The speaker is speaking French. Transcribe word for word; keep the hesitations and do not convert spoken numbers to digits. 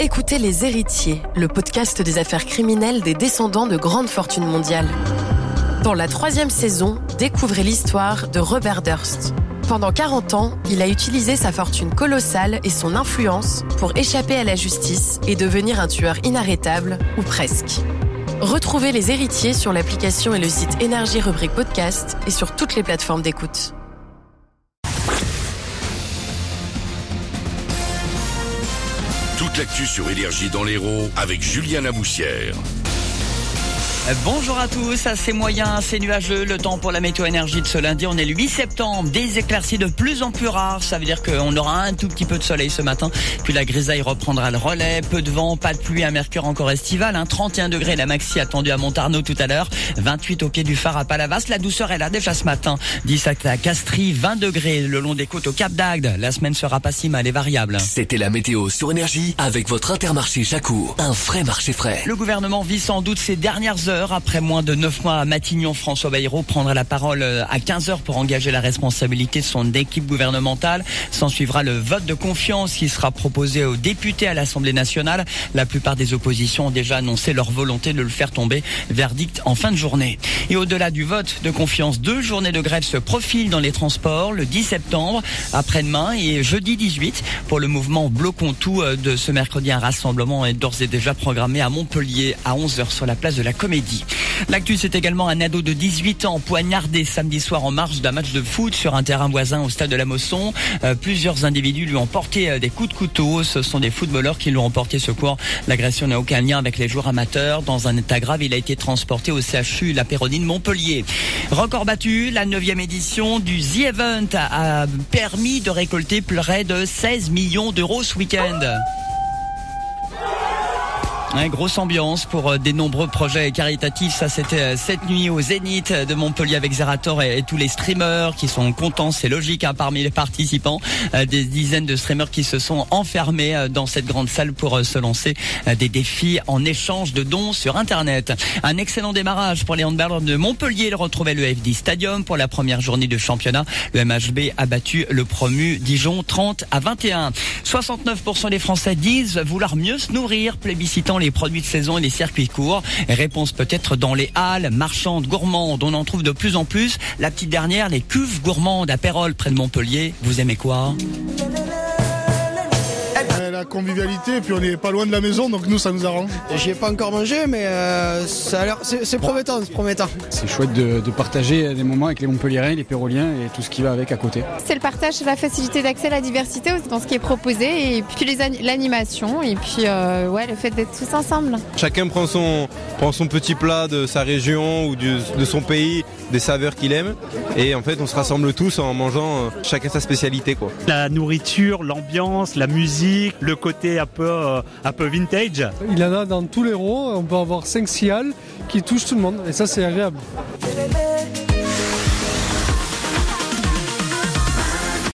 Écoutez Les Héritiers, le podcast des affaires criminelles des descendants de grandes fortunes mondiales. Dans la troisième saison, découvrez l'histoire de Robert Durst. Pendant quarante ans, il a utilisé sa fortune colossale et son influence pour échapper à la justice et devenir un tueur inarrêtable, ou presque. Retrouvez Les Héritiers sur l'application et le site Énergie rubrique podcast et sur toutes les plateformes d'écoute. Toute l'actu sur Énergie dans l'Hérault avec Julien Laboussière. Bonjour à tous, assez moyen, assez nuageux, le temps pour la météo énergie de ce lundi, on est le huit septembre, des éclaircies de plus en plus rares, ça veut dire qu'on aura un tout petit peu de soleil ce matin, puis la grisaille reprendra le relais, peu de vent, pas de pluie, un mercure encore estival, hein, trente et un degrés la maxi attendue à Montarnot tout à l'heure, vingt-huit au pied du phare à Palavas, la douceur est là déjà ce matin, dix à Castries, vingt degrés le long des côtes au Cap d'Agde, la semaine sera pas si mal et variable. C'était la météo sur Énergie avec votre Intermarché Jacour, un vrai marché frais. Le gouvernement vit sans doute ses dernières heures. Après moins de neuf mois à Matignon, François Bayrou prendra la parole à quinze heures pour engager la responsabilité de son équipe gouvernementale. S'en suivra le vote de confiance qui sera proposé aux députés à l'Assemblée nationale. La plupart des oppositions ont déjà annoncé leur volonté de le faire tomber. Verdict en fin de journée. Et au-delà du vote de confiance, deux journées de grève se profilent dans les transports le dix septembre, après-demain et jeudi dix-huit. Pour le mouvement Bloquons tout de ce mercredi, un rassemblement est d'ores et déjà programmé à Montpellier à onze heures sur la place de la Comédie. L'actu, c'est également un ado de dix-huit ans poignardé samedi soir en marge d'un match de foot sur un terrain voisin au stade de la Mosson. Euh, plusieurs individus lui ont porté euh, des coups de couteau. Ce sont des footballeurs qui lui ont porté secours. L'agression n'a aucun lien avec les joueurs amateurs. Dans un état grave, il a été transporté au C H U La Péronine Montpellier. Record battu, la neuvième édition du The Event a, a permis de récolter près de seize millions d'euros ce week-end. Ouais, grosse ambiance pour des nombreux projets caritatifs. Ça, c'était cette nuit au Zénith de Montpellier avec Zerator et, et tous les streamers qui sont contents. C'est logique, hein, parmi les participants. Euh, des dizaines de streamers qui se sont enfermés dans cette grande salle pour euh, se lancer euh, des défis en échange de dons sur Internet. Un excellent démarrage pour les handballeurs de Montpellier. Ils retrouvaient le F D Stadium pour la première journée de championnat. Le M H B a battu le promu Dijon trente à vingt et un. soixante-neuf pour cent des Français disent vouloir mieux se nourrir, plébiscitant les produits de saison et les circuits courts. Réponse peut-être dans les halles marchandes, gourmandes. On en trouve de plus en plus. La petite dernière, les cuves gourmandes à Pérol près de Montpellier. Vous aimez quoi ? La convivialité, et puis on n'est pas loin de la maison, donc nous ça nous arrange. J'y ai pas encore mangé, mais euh, ça a l'air, c'est, c'est prometteur, c'est prometteur. C'est chouette de, de partager des moments avec les Montpelliérains, les Péroliens et tout ce qui va avec à côté. C'est le partage, la facilité d'accès à la diversité dans ce qui est proposé, et puis les, l'animation, et puis euh, ouais, le fait d'être tous ensemble. Chacun prend son, prend son petit plat de sa région ou du, de son pays, des saveurs qu'il aime, et en fait on se rassemble tous en mangeant chacun sa spécialité, quoi. La nourriture, l'ambiance, la musique, le côté un peu, euh, un peu vintage. Il y en a dans tous les héros, on peut avoir cinq six halles qui touchent tout le monde et ça c'est agréable.